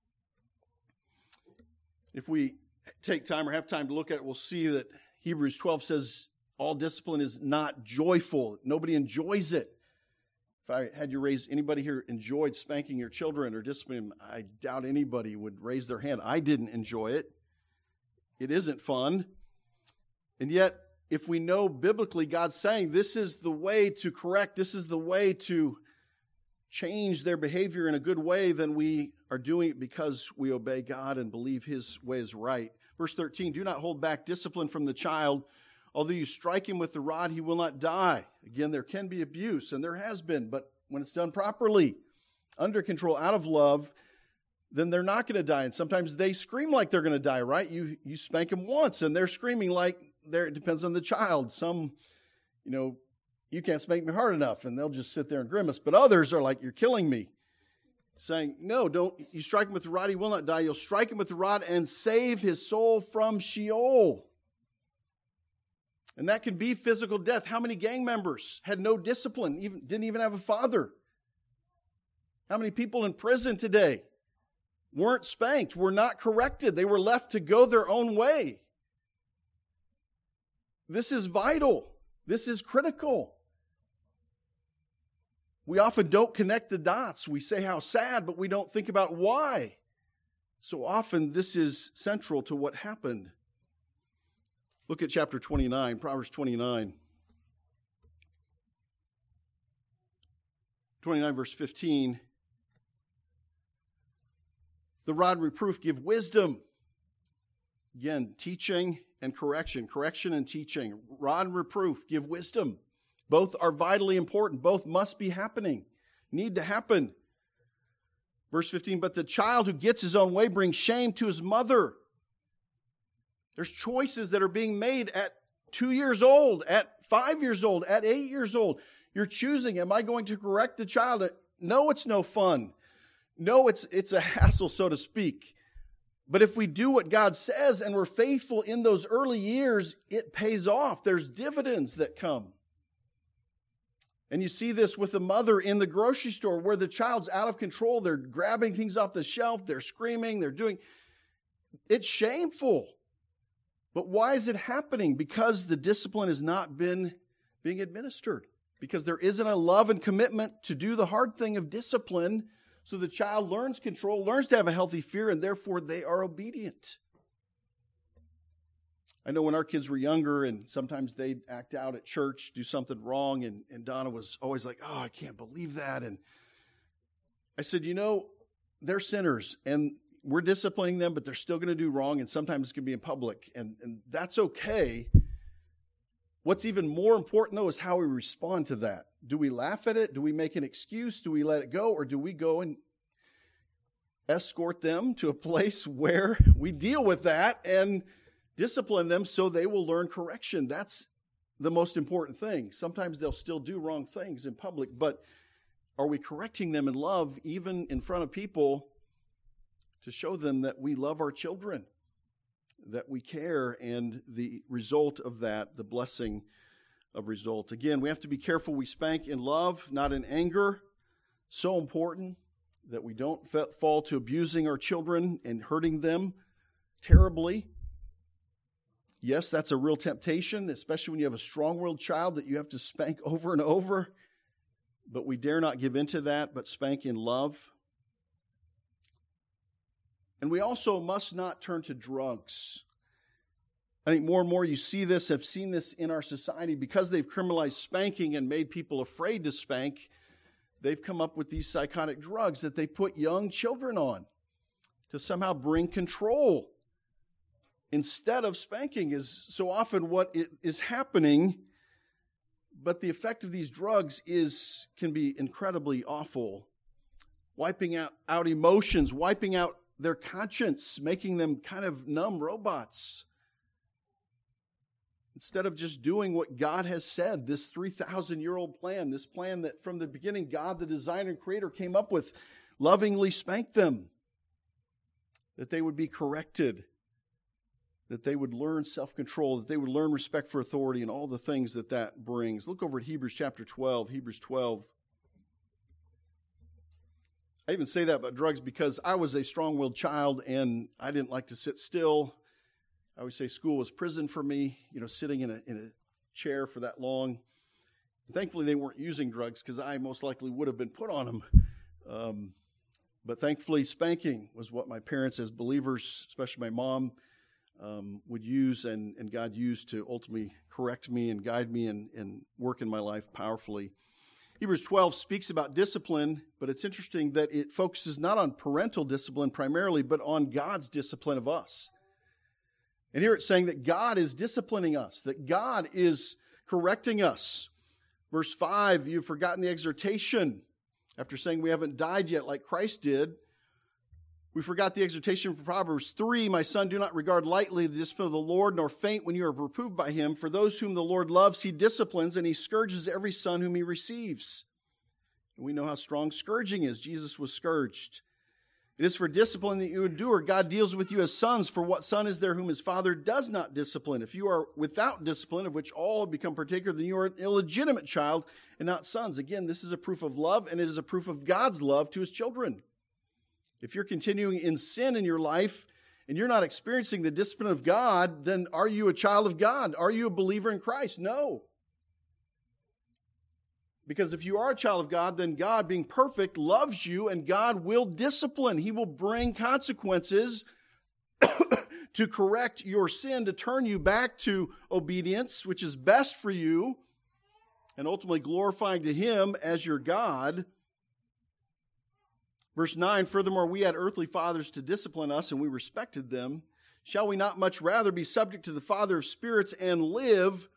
If we take time or have time to look at it, we'll see that Hebrews 12 says all discipline is not joyful. Nobody enjoys it. If I had you raise, anybody here enjoyed spanking your children or disciplining them? I doubt anybody would raise their hand. I didn't enjoy it. It isn't fun. And yet, if we know biblically God's saying this is the way to correct, this is the way to change their behavior in a good way, then we are doing it because we obey God and believe His way is right. Verse 13, do not hold back discipline from the child. Although you strike him with the rod, he will not die. Again, there can be abuse, and there has been, but when it's done properly, under control, out of love, then they're not going to die. And sometimes they scream like they're going to die, right? You spank them once, and they're screaming like it depends on the child. Some, you can't spank me hard enough, and they'll just sit there and grimace. But others are like, you're killing me. Saying, no, don't. You strike him with the rod, he will not die. You'll strike him with the rod and save his soul from Sheol. And that can be physical death. How many gang members had no discipline, didn't even have a father? How many people in prison today weren't spanked, were not corrected? They were left to go their own way. This is vital. This is critical. We often don't connect the dots. We say how sad, but we don't think about why. So often this is central to what happened. Look at chapter 29, Proverbs 29. 29 verse 15. The rod and reproof give wisdom. Again, teaching and correction. Correction and teaching. Rod and reproof give wisdom. Both are vitally important. Both must be happening. Need to happen. Verse 15, but the child who gets his own way brings shame to his mother. There's choices that are being made at 2 years old, at 5 years old, at 8 years old. You're choosing, am I going to correct the child? No, it's no fun. No, it's a hassle, so to speak. But if we do what God says and we're faithful in those early years, it pays off. There's dividends that come. And you see this with the mother in the grocery store where the child's out of control. They're grabbing things off the shelf. They're screaming. It's shameful. But why is it happening? Because the discipline has not been being administered. Because there isn't a love and commitment to do the hard thing of discipline. So the child learns control, learns to have a healthy fear, and therefore they are obedient. I know when our kids were younger and sometimes they'd act out at church, do something wrong, and Donna was always like, oh, I can't believe that. And I said, they're sinners, and we're disciplining them, but they're still going to do wrong, and sometimes it's going to be in public, and that's okay. What's even more important, though, is how we respond to that. Do we laugh at it? Do we make an excuse? Do we let it go? Or do we go and escort them to a place where we deal with that and discipline them so they will learn correction? That's the most important thing. Sometimes they'll still do wrong things in public, but are we correcting them in love, even in front of people, to show them that we love our children, that we care, and the result of that, the blessing of result. Again, we have to be careful we spank in love, not in anger. So important that we don't fall to abusing our children and hurting them terribly. Yes, that's a real temptation, especially when you have a strong-willed child that you have to spank over and over. But we dare not give into that, but spank in love. And we also must not turn to drugs. I think more and more you see this, have seen this in our society. Because they've criminalized spanking and made people afraid to spank, they've come up with these psychotic drugs that they put young children on to somehow bring control. Instead of spanking is so often what is happening, but the effect of these drugs can be incredibly awful. Wiping out emotions, wiping out their conscience, making them kind of numb robots. Instead of just doing what God has said, this 3,000-year-old plan, this plan that from the beginning God, the designer and creator, came up with, lovingly spank them, that they would be corrected, that they would learn self-control, that they would learn respect for authority and all the things that brings. Look over at Hebrews chapter 12, Hebrews 12. I even say that about drugs because I was a strong-willed child and I didn't like to sit still. I always say school was prison for me, sitting in a chair for that long. Thankfully, they weren't using drugs because I most likely would have been put on them. But thankfully, spanking was what my parents as believers, especially my mom, would use and God used to ultimately correct me and guide me and work in my life powerfully. Hebrews 12 speaks about discipline, but it's interesting that it focuses not on parental discipline primarily, but on God's discipline of us. And here it's saying that God is disciplining us, that God is correcting us. Verse 5, you've forgotten the exhortation. After saying we haven't died yet like Christ did, we forgot the exhortation from Proverbs 3, my son, do not regard lightly the discipline of the Lord, nor faint when you are reproved by him. For those whom the Lord loves, he disciplines, and he scourges every son whom he receives. And we know how strong scourging is. Jesus was scourged. It is for discipline that you endure. God deals with you as sons. For what son is there whom his father does not discipline? If you are without discipline, of which all have become partaker, then you are an illegitimate child and not sons. Again, this is a proof of love, and it is a proof of God's love to his children. If you're continuing in sin in your life and you're not experiencing the discipline of God, then are you a child of God? Are you a believer in Christ? No. Because if you are a child of God, then God, being perfect, loves you, and God will discipline. He will bring consequences to correct your sin, to turn you back to obedience, which is best for you, and ultimately glorifying to him as your God. Verse 9, furthermore, we had earthly fathers to discipline us, and we respected them. Shall we not much rather be subject to the Father of spirits and live?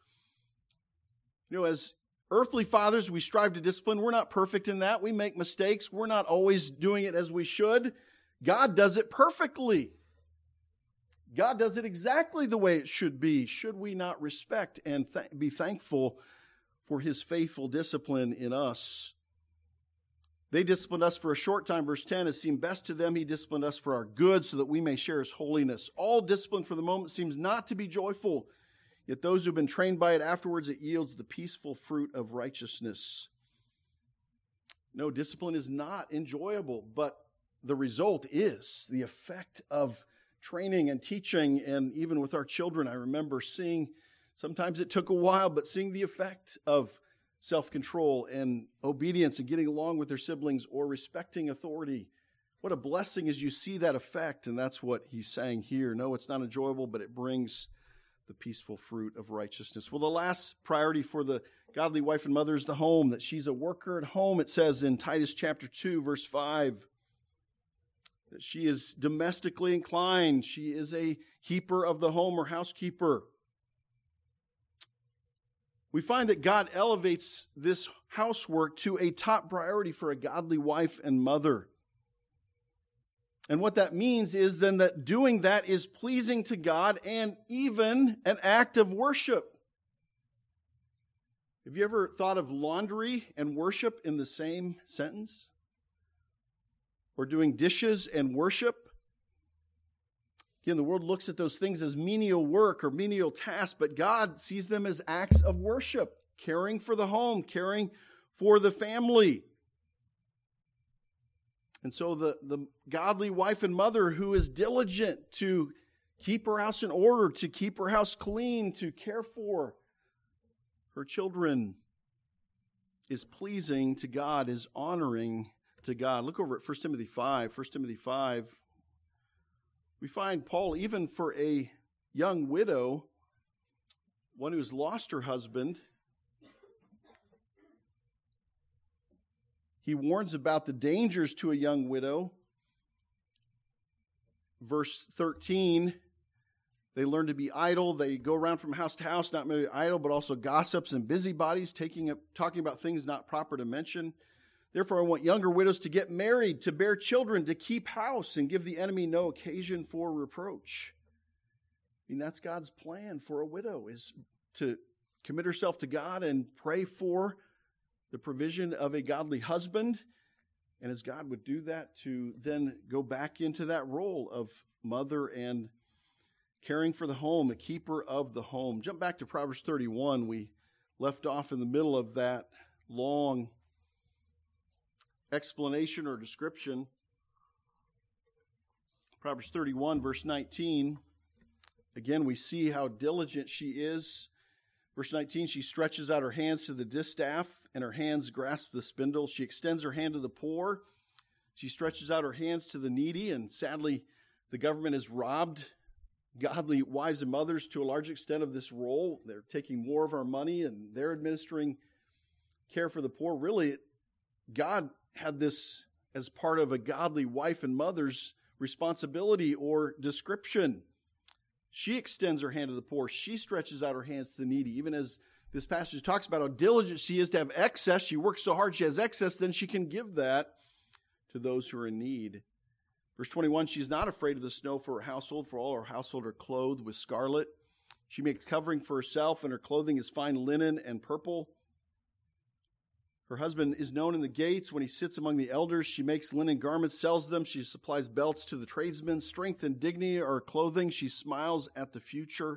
As earthly fathers, we strive to discipline. We're not perfect in that. We make mistakes. We're not always doing it as we should. God does it perfectly. God does it exactly the way it should be. Should we not respect and be thankful for his faithful discipline in us? They disciplined us for a short time. Verse 10, it seemed best to them. He disciplined us for our good so that we may share his holiness. All discipline for the moment seems not to be joyful. Yet those who have been trained by it afterwards, it yields the peaceful fruit of righteousness. No, discipline is not enjoyable, but the result is the effect of training and teaching. And even with our children, I remember seeing, sometimes it took a while, but seeing the effect of self-control and obedience and getting along with their siblings or respecting authority. What a blessing as you see that effect, and that's what he's saying here. No, it's not enjoyable, but it brings the peaceful fruit of righteousness. Well, the last priority for the godly wife and mother is the home, that she's a worker at home. It says in Titus chapter 2, verse 5, that she is domestically inclined. She is a keeper of the home or housekeeper. we find that God elevates this housework to a top priority for a godly wife and mother. And what that means is then that doing that is pleasing to God and even an act of worship. Have you ever thought of laundry and worship in the same sentence? Or doing dishes and worship? Again, the world looks at those things as menial work or menial tasks, but God sees them as acts of worship, caring for the home, caring for the family. And so the godly wife and mother who is diligent to keep her house in order, to keep her house clean, to care for her children is pleasing to God, is honoring to God. Look over at 1 Timothy 5. 1 Timothy 5. We find Paul, even for a young widow, one who's lost her husband, he warns about the dangers to a young widow. Verse 13, they learn to be idle. They go around from house to house, not merely idle, but also gossips and busybodies, talking about things not proper to mention. Therefore, I want younger widows to get married, to bear children, to keep house, and give the enemy no occasion for reproach. I mean, that's God's plan for a widow, is to commit herself to God and pray for the provision of a godly husband. And as God would do that, to then go back into that role of mother and caring for the home, a keeper of the home. Jump back to Proverbs 31. We left off in the middle of that long explanation or description. Proverbs 31, verse 19. Again, we see how diligent she is. Verse 19, she stretches out her hands to the distaff, and her hands grasp the spindle. She extends her hand to the poor. She stretches out her hands to the needy, and sadly, the government has robbed godly wives and mothers to a large extent of this role. They're taking more of our money, and they're administering care for the poor. Really, God had this as part of a godly wife and mother's responsibility or description. She extends her hand to the poor. She stretches out her hands to the needy. Even as this passage talks about how diligent she is to have excess, she works so hard she has excess, then she can give that to those who are in need. Verse 21, she's not afraid of the snow for her household, for all her household are clothed with scarlet. She makes covering for herself, and her clothing is fine linen and purple. Her husband is known in the gates when he sits among the elders. She makes linen garments, sells them. She supplies belts to the tradesmen. Strength and dignity are her clothing. She smiles at the future.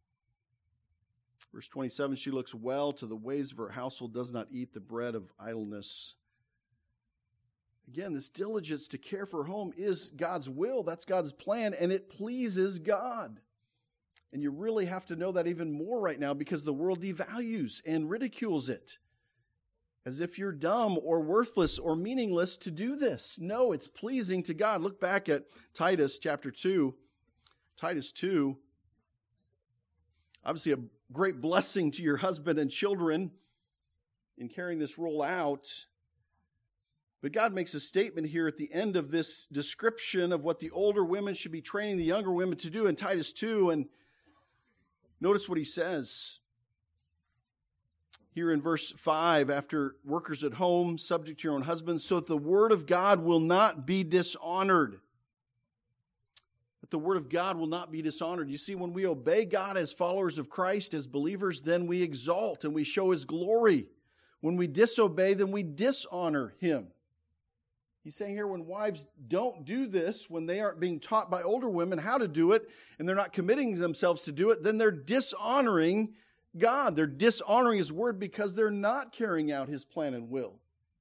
Verse 27, she looks well to the ways of her household, does not eat the bread of idleness. Again, this diligence to care for her home is God's will. That's God's plan, and it pleases God. And you really have to know that even more right now because the world devalues and ridicules it, as if you're dumb or worthless or meaningless to do this. No, it's pleasing to God. Look back at Titus chapter 2. Titus 2. Obviously a great blessing to your husband and children in carrying this role out. But God makes a statement here at the end of this description of what the older women should be training the younger women to do in Titus 2. And notice what he says. Here in verse 5, after workers at home, subject to your own husbands, so that the word of God will not be dishonored. That the word of God will not be dishonored. You see, when we obey God as followers of Christ, as believers, then we exalt and we show His glory. When we disobey, then we dishonor Him. He's saying here when wives don't do this, when they aren't being taught by older women how to do it, and they're not committing themselves to do it, then they're dishonoring God. They're dishonoring His word because they're not carrying out His plan and will.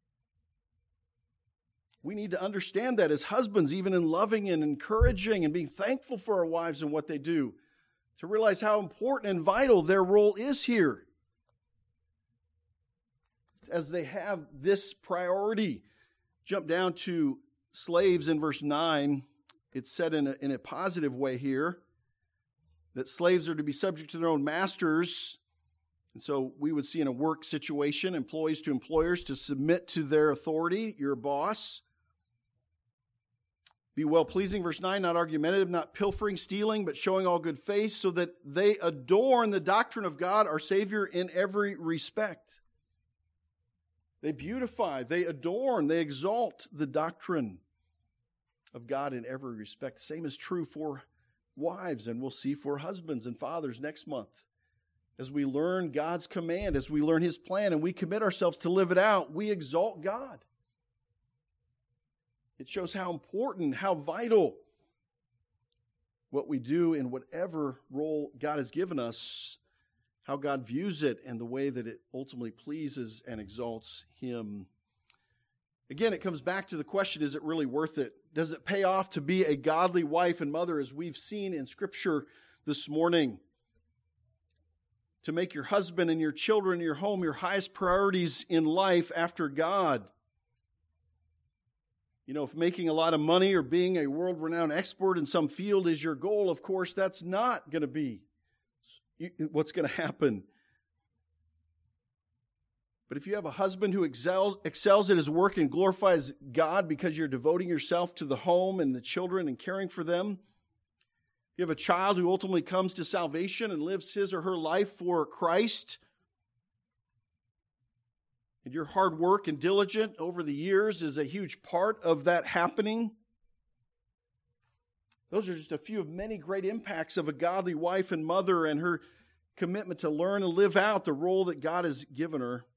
We need to understand that as husbands, even in loving and encouraging and being thankful for our wives and what they do, to realize how important and vital their role is here. It's as they have this priority. Jump down to slaves in verse 9. It's said in a positive way here that slaves are to be subject to their own masters. And so we would see in a work situation, employees to employers to submit to their authority, your boss. Be well-pleasing, verse 9, not argumentative, not pilfering, stealing, but showing all good faith, so that they adorn the doctrine of God, our Savior, in every respect. They beautify, they adorn, they exalt the doctrine of God in every respect. The same is true for wives, and we'll see for husbands and fathers next month. As we learn God's command, as we learn His plan, and we commit ourselves to live it out, we exalt God. It shows how important, how vital what we do in whatever role God has given us, how God views it, and the way that it ultimately pleases and exalts Him. Again, it comes back to the question, is it really worth it? Does it pay off to be a godly wife and mother, as we've seen in Scripture this morning? To make your husband and your children and your home your highest priorities in life after God. You know, if making a lot of money or being a world-renowned expert in some field is your goal, of course, that's not going to be what's going to happen. But if you have a husband who excels at his work and glorifies God because you're devoting yourself to the home and the children and caring for them, you have a child who ultimately comes to salvation and lives his or her life for Christ, and your hard work and diligence over the years is a huge part of that happening. Those are just a few of many great impacts of a godly wife and mother and her commitment to learn and live out the role that God has given her.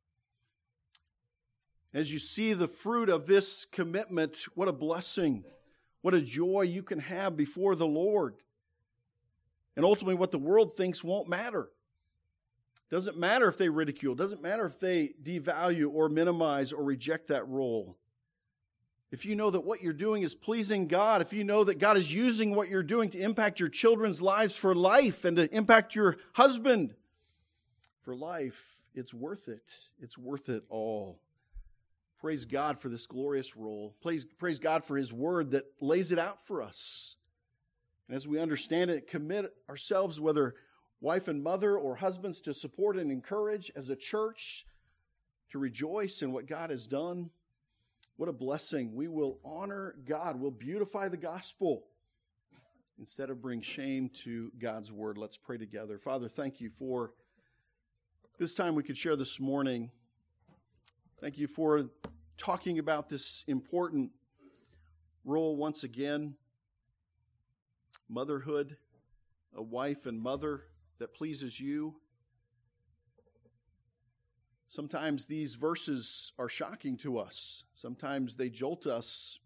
As you see the fruit of this commitment, what a blessing, what a joy you can have before the Lord. And ultimately what the world thinks won't matter. Doesn't matter if they ridicule. Doesn't matter if they devalue or minimize or reject that role. If you know that what you're doing is pleasing God, if you know that God is using what you're doing to impact your children's lives for life and to impact your husband for life, it's worth it. It's worth it all. Praise God for this glorious role. Praise God for His Word that lays it out for us. And as we understand it, commit ourselves, whether wife and mother or husbands, to support and encourage as a church, to rejoice in what God has done. What a blessing. We will honor God. We'll beautify the gospel instead of bring shame to God's word. Let's pray together. Father, thank you for this time we could share this morning. Thank you for talking about this important role once again. Motherhood, a wife and mother that pleases you. Sometimes these verses are shocking to us. Sometimes they jolt us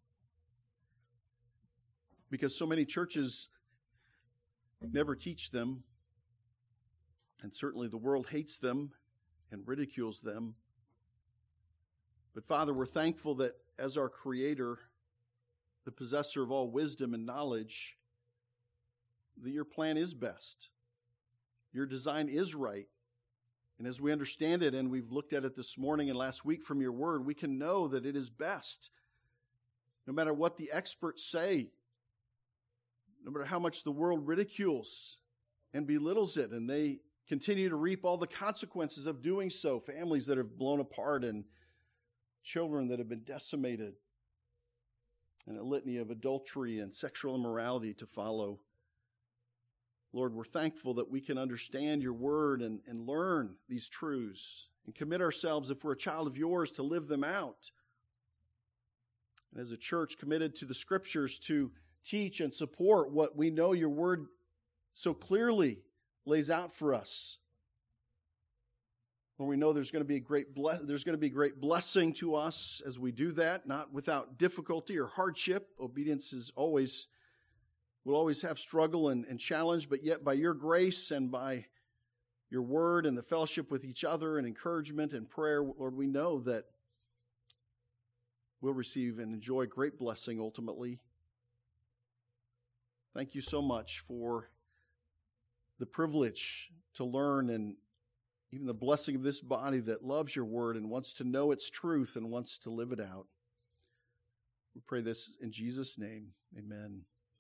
because so many churches never teach them, and certainly the world hates them and ridicules them. But Father, we're thankful that as our Creator, the possessor of all wisdom and knowledge, that your plan is best. Your design is right. And as we understand it, and we've looked at it this morning and last week from your word, we can know that it is best. No matter what the experts say, no matter how much the world ridicules and belittles it, and they continue to reap all the consequences of doing so, families that have blown apart and children that have been decimated, and a litany of adultery and sexual immorality to follow. Lord, we're thankful that we can understand your word and learn these truths and commit ourselves, if we're a child of yours, to live them out. And as a church committed to the Scriptures to teach and support what we know your word so clearly lays out for us. When we know there's going to be great blessing to us as we do that, not without difficulty or hardship. Obedience will always have struggle and challenge, but yet by your grace and by your word and the fellowship with each other and encouragement and prayer, Lord, we know that we'll receive and enjoy great blessing ultimately. Thank you so much for the privilege to learn and even the blessing of this body that loves your word and wants to know its truth and wants to live it out. We pray this in Jesus' name. Amen.